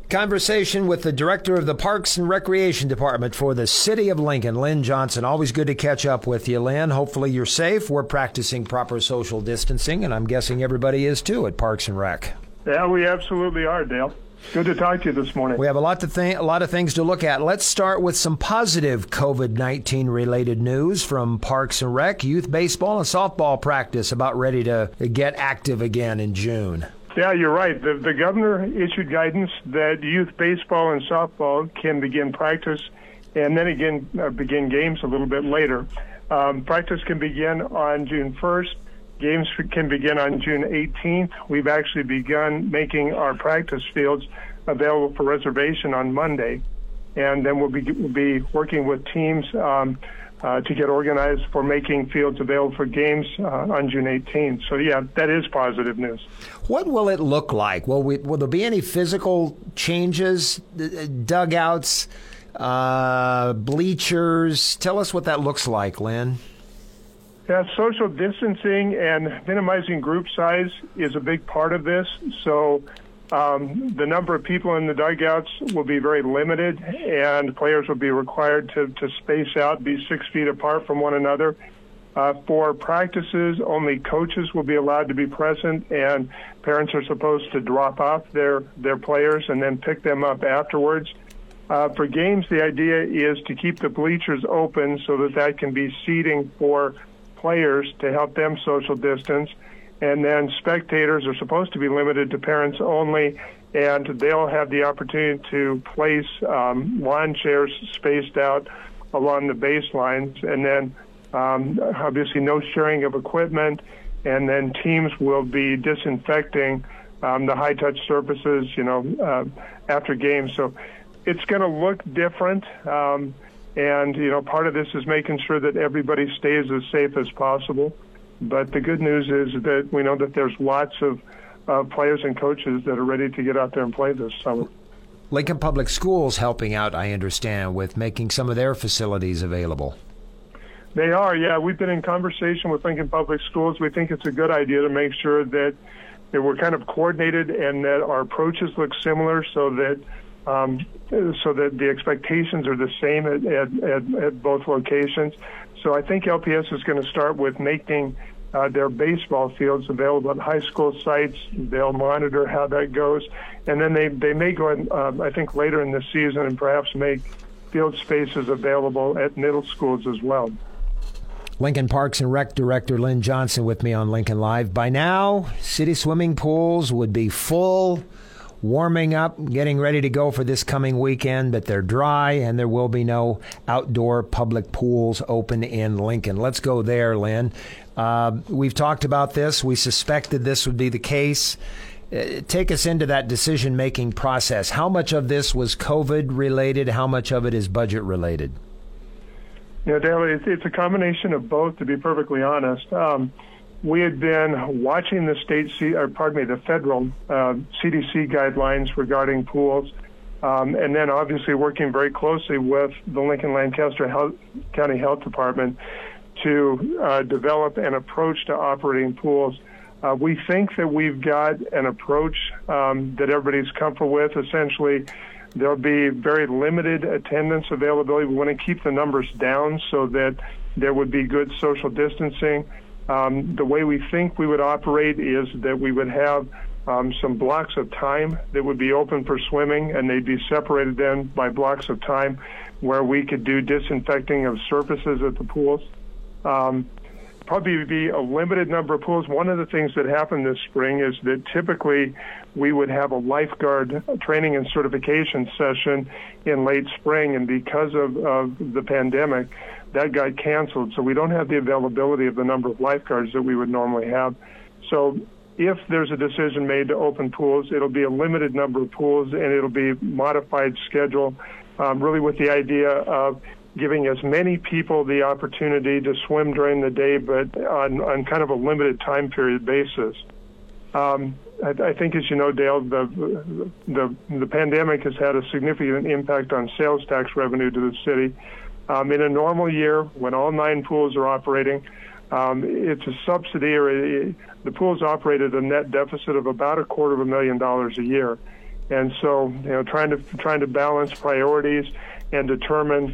Conversation with the director of the Parks and Recreation Department for the City of Lincoln, Lynn Johnson. Always good to catch up with you, Lynn. Hopefully you're safe. We're practicing proper social distancing, and I'm guessing everybody is too at Parks and Rec. Yeah, we absolutely are, Dale. Good to talk to you this morning. We have a lot of things to look at. Let's start with some positive COVID-19 related news from Parks and Rec. Youth baseball and softball practice about ready to get active again in June. Yeah, you're right. The governor issued guidance that youth baseball and softball can begin practice and then again begin games a little bit later. Practice can begin on June 1st. Games can begin on June 18th. We've actually begun making our practice fields available for reservation on Monday. And then we'll be working with teams to get organized for making fields available for games on June 18th. So, yeah, that is positive news. What will it look like? Will there be any physical changes, dugouts, bleachers? Tell us what that looks like, Lynn. Yeah, social distancing and minimizing group size is a big part of this. So the number of people in the dugouts will be very limited, and players will be required to space out, be 6 feet apart from one another. For practices, only coaches will be allowed to be present, and parents are supposed to drop off their players and then pick them up afterwards. For games, the idea is to keep the bleachers open so that can be seating for players to help them social distance. And then spectators are supposed to be limited to parents only, and they'll have the opportunity to place lawn chairs spaced out along the baselines. And then obviously no sharing of equipment, and then teams will be disinfecting the high-touch surfaces, after games. So it's going to look different. And, part of this is making sure that everybody stays as safe as possible. But the good news is that we know that there's lots of players and coaches that are ready to get out there and play this summer. Lincoln Public Schools helping out, I understand, with making some of their facilities available. They are, yeah. We've been in conversation with Lincoln Public Schools. We think it's a good idea to make sure that we're kind of coordinated and that our approaches look similar so that the expectations are the same at both locations. So I think LPS is going to start with making their baseball fields available at high school sites. They'll monitor how that goes. And then they may go ahead, I think, later in the season and perhaps make field spaces available at middle schools as well. Lincoln Parks and Rec Director Lynn Johnson with me on Lincoln Live. By now, city swimming pools would be full, warming up, getting ready to go for this coming weekend, but they're dry and there will be no outdoor public pools open in Lincoln. Let's go there, Lynn. We've talked about this. We suspected this would be the case. Take us into that decision-making process. How much of this was COVID-related? How much of it is budget-related? Dale, it's a combination of both, to be perfectly honest. We had been watching the the federal CDC guidelines regarding pools, and then obviously working very closely with the Lincoln-Lancaster County Health Department to develop an approach to operating pools. We think that we've got an approach that everybody's comfortable with. Essentially, there'll be very limited attendance availability. We want to keep the numbers down so that there would be good social distancing. The way we think we would operate is that we would have some blocks of time that would be open for swimming, and they'd be separated then by blocks of time where we could do disinfecting of surfaces at the pools. Probably be a limited number of pools. One of the things that happened this spring is that typically we would have a lifeguard training and certification session in late spring, and because of the pandemic, that got canceled. So we don't have the availability of the number of lifeguards that we would normally have. So if there's a decision made to open pools, it'll be a limited number of pools, and it'll be modified schedule, really with the idea of giving as many people the opportunity to swim during the day, but on kind of a limited time period basis. I think, as you know, Dale, the pandemic has had a significant impact on sales tax revenue to the city. In a normal year, when all 9 pools are operating, it's a subsidy, or the pools operate at a net deficit of about $250,000 a year. And so, trying to balance priorities and determine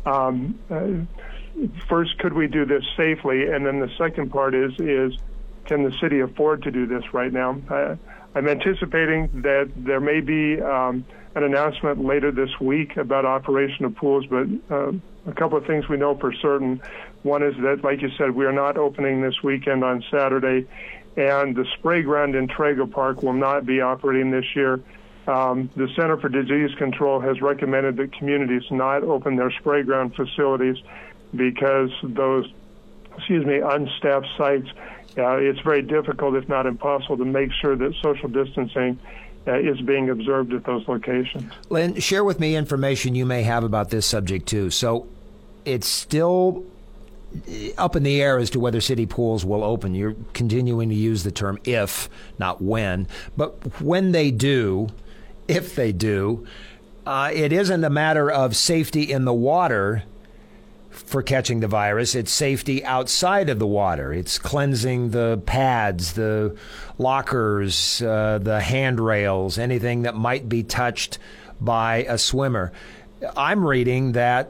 first, could we do this safely, and then the second part is can the city afford to do this right now? I'm anticipating that there may be an announcement later this week about operation of pools, but a couple of things we know for certain. One is that, like you said, we are not opening this weekend on Saturday, and the spray ground in Trago Park will not be operating this year. The Center for Disease Control has recommended that communities not open their spray ground facilities because those, unstaffed sites, it's very difficult, if not impossible, to make sure that social distancing is being observed at those locations. Lynn, share with me information you may have about this subject, too. So it's still up in the air as to whether city pools will open. You're continuing to use the term if, not when. But when they do, if they do, it isn't a matter of safety in the water for catching the virus. It's safety outside of the water. It's cleansing the pads, the lockers, the handrails, anything that might be touched by a swimmer. I'm reading that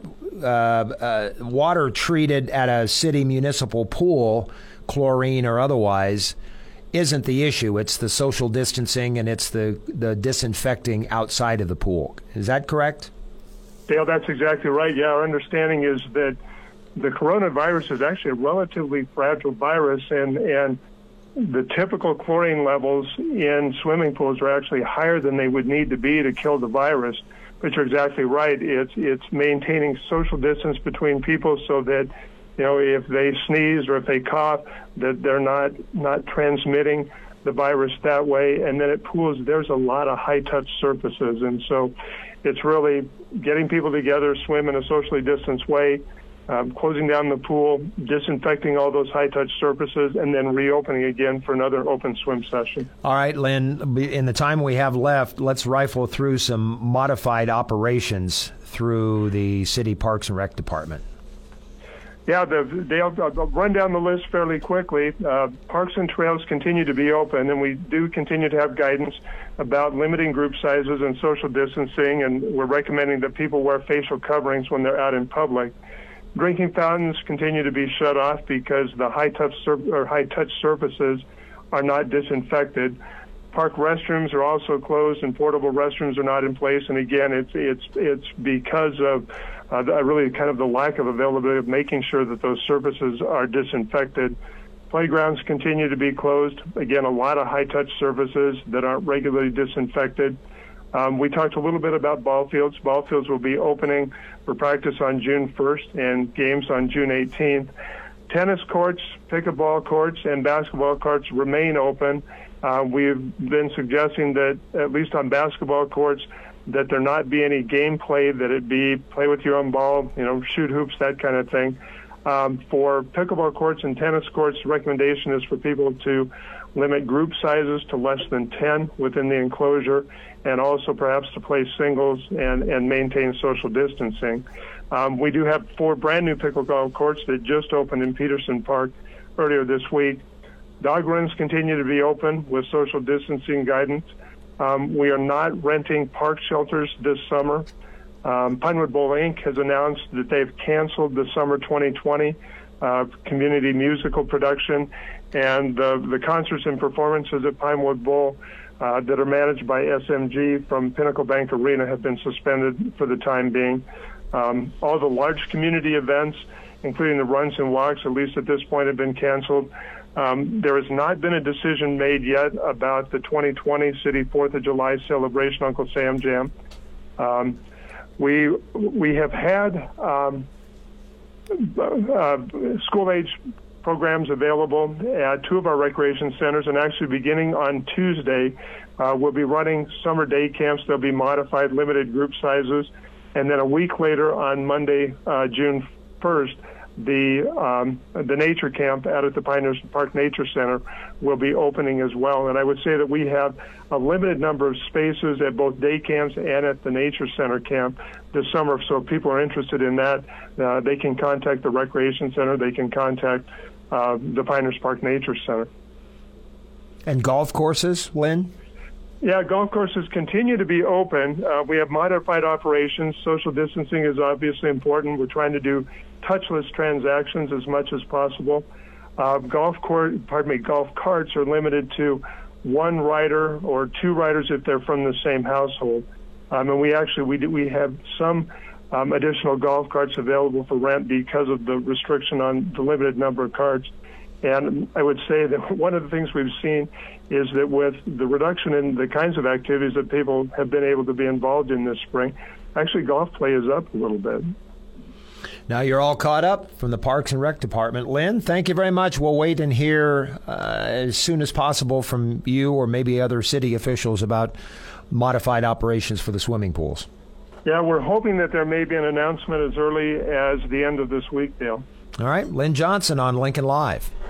water treated at a city municipal pool, chlorine or otherwise, isn't the issue. It's the social distancing and it's the disinfecting outside of the pool. Is that correct? Dale, that's exactly right. Yeah, our understanding is that the coronavirus is actually a relatively fragile virus, and the typical chlorine levels in swimming pools are actually higher than they would need to be to kill the virus. But you're exactly right. It's maintaining social distance between people so that, if they sneeze or if they cough, that they're not transmitting the virus that way. And then at pools, there's a lot of high-touch surfaces, and so it's really getting people together, swim in a socially distanced way, closing down the pool, disinfecting all those high-touch surfaces, and then reopening again for another open swim session. All right, Lynn, in the time we have left, let's rifle through some modified operations through the City Parks and Rec Department. Yeah, I'll run down the list fairly quickly. Parks and trails continue to be open, and we do continue to have guidance about limiting group sizes and social distancing, and we're recommending that people wear facial coverings when they're out in public. Drinking fountains continue to be shut off because the high-touch surfaces are not disinfected. Park restrooms are also closed, and portable restrooms are not in place. And again, it's because of really kind of the lack of availability of making sure that those surfaces are disinfected. Playgrounds continue to be closed. Again, a lot of high-touch surfaces that aren't regularly disinfected. We talked a little bit about ball fields. Ball fields will be opening for practice on June 1st and games on June 18th. Tennis courts, pickleball courts, and basketball courts remain open. We've been suggesting that, at least on basketball courts, that there not be any gameplay, that it be play with your own ball, shoot hoops, that kind of thing. For pickleball courts and tennis courts, the recommendation is for people to limit group sizes to less than 10 within the enclosure, and also perhaps to play singles and maintain social distancing. We do have 4 brand new pickleball courts that just opened in Peterson Park earlier this week. Dog runs continue to be open with social distancing guidance. We are not renting park shelters this summer. Pinewood Bowl Inc. has announced that they've canceled the summer 2020 community musical production, and the concerts and performances at Pinewood Bowl that are managed by SMG from Pinnacle Bank Arena have been suspended for the time being. All the large community events, including the runs and walks, at least at this point, have been canceled. There has not been a decision made yet about the 2020 City 4th of July celebration, Uncle Sam Jam. We have had school-age programs available at 2 of our recreation centers, and actually beginning on Tuesday, we'll be running summer day camps. They'll be modified, limited group sizes, and then a week later on Monday, June 1st, the nature camp out at the Pinehurst Park Nature Center will be opening as well. And I would say that we have a limited number of spaces at both day camps and at the Nature Center camp this summer. So if people are interested in that, they can contact the Recreation Center. They can contact the Pinehurst Park Nature Center. And golf courses, Lynn? Yeah, golf courses continue to be open. We have modified operations. Social distancing is obviously important. We're trying to do touchless transactions as much as possible. Golf carts are limited to one rider or two riders if they're from the same household. And we have some additional golf carts available for rent because of the restriction on the limited number of carts. And I would say that one of the things we've seen is that with the reduction in the kinds of activities that people have been able to be involved in this spring, actually golf play is up a little bit. Now you're all caught up from the Parks and Rec Department. Lynn, thank you very much. We'll wait and hear as soon as possible from you or maybe other city officials about modified operations for the swimming pools. Yeah, we're hoping that there may be an announcement as early as the end of this week, Dale. All right, Lynn Johnson on Lincoln Live.